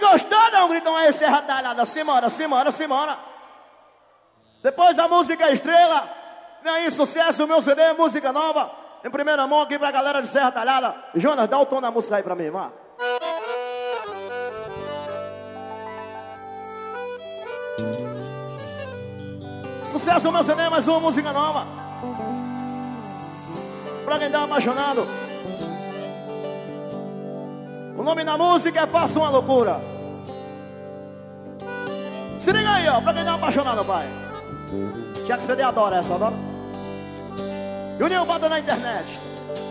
gostou, dá um gritão aí, Serra Talhada. Simbora, simbora, simbora. Depois a música estrela. Vem aí, sucesso, meu CD, música nova. Em primeira mão aqui pra galera de Serra Talhada. Jonas, dá o tom da música aí pra mim, vá. Sucesso, meu CD, mais uma música nova. Pra quem tá apaixonado. O nome da música é Faça Uma Loucura. Se liga aí, ó, pra quem tá apaixonado, pai. Já que CD adora essa, adora? Juninho, bota na internet.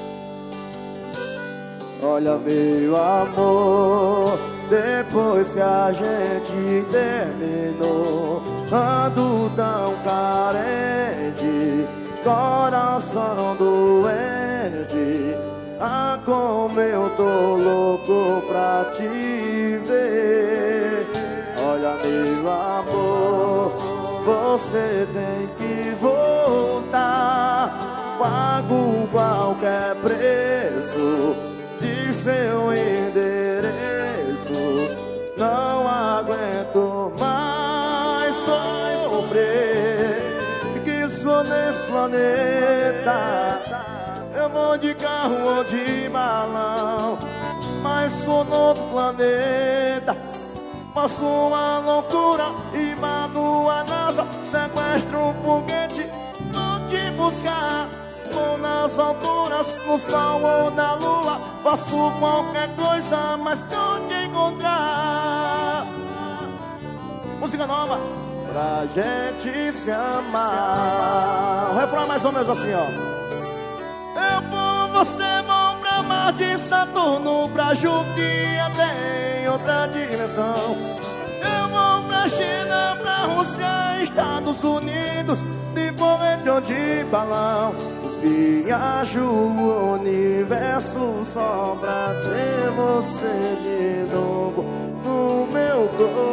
Olha, meu amor, depois que a gente terminou, ando tão carente, coração doente. Ah, como eu tô louco pra te ver. Olha, meu amor, você tem que voltar. Pago qualquer preço de seu endereço. Não aguento mais sofrer. Que sou nesse planeta. Eu vou de carro ou de balão, mas sou no outro planeta. Faço uma loucura, invado a NASA, sequestro um foguete, vou te buscar. Vou nas alturas, no sol ou na lua, faço qualquer coisa, mas não te encontrar. Música nova pra gente se amar. O refrão é mais ou menos assim, ó. Eu vou, você vão pra Marte, Saturno, pra Júpiter, até em outra dimensão. Eu vou pra China, pra Rússia, Estados Unidos, de foguete ou de balão. Viajo o universo só pra ter você de novo no meu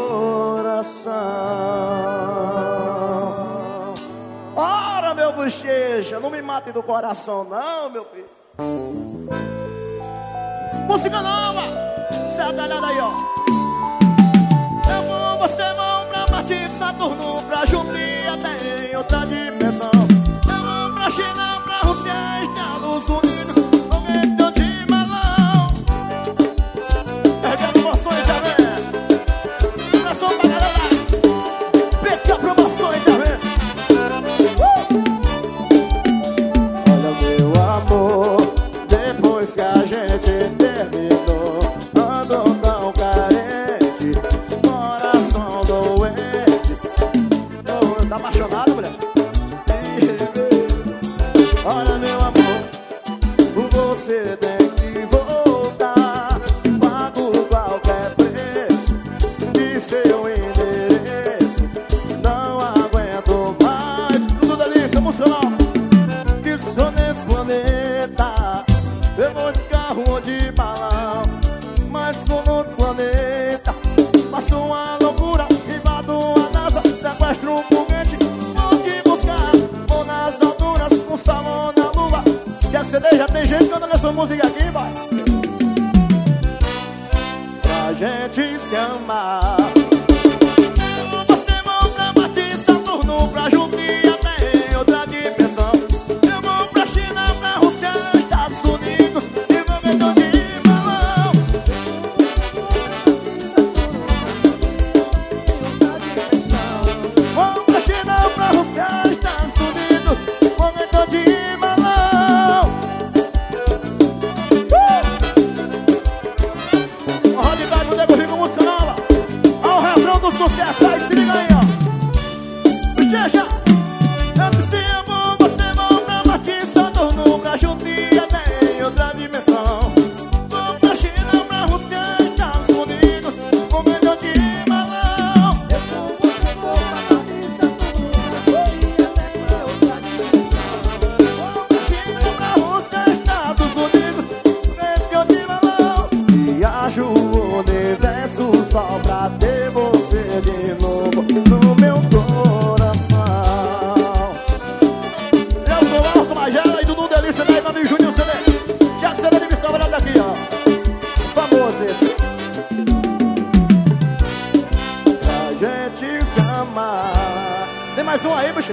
coração. Ora, meu bochecha, não me mate do coração não, meu filho. Música nova, Serra Talhada aí, ó. Eu vou, você vão pra Marte, Saturno, pra Júpiter, até em outra dimensão. Eu vou pra China, pra Rússia, Estados Unidos, foguete de balão. Pega promoções, Aves. Coração pra galera. Pega promoções, Aves. Olha, meu amor, depois que a gente terminou, ando tão carente, coração doente. Tá apaixonado, mulher? Olha, meu amor, você tem que voltar. Pago qualquer preço de seu endereço. Não aguento mais. Tudo delícia, emocional. Que sou nesse planeta. Eu vou de carro ou de balão, mas sou no outro planeta. Faço uma loucura, invado a NASA, sequestro um foguete, vou te buscar. Vou nas alturas, no salão na lua. Já CD, já tem gente cantando essa música aqui, vai. Pra gente se amar. Você vão pra Marte, Saturno, pra Júpiter, até em outra dimensão. Eu vou pra China, pra Rússia, Estados Unidos, e vou vendo de balão. Vou pra China, pra Rússia, Estados Unidos, vou vendo de balão. O Rod Vai pro Nego Rico, música nova. Olha o refrão do sucesso aí, se liga aí, ó. Bochecha, eu disse eu vou, você vão pra Marte, Saturno, pra Júpiter, até em outra dimensão. Vou pra China, pra Rússia, Estados Unidos, vou melhor de balão. Eu vou, você vou pra Marte, Saturno, pra Júpiter, até em outra dimensão. Vou pra China, pra Rússia, Estados Unidos, melhor de balão. Viajo o universo só pra ter você de novo no meu coração. Eu sou o Alcio Magela e Dudu Delícia, daí meu amigo Juninho CD. Já que você deve me salvar daqui, ó. Famoso esse. amar. Tem mais um aí, bicho?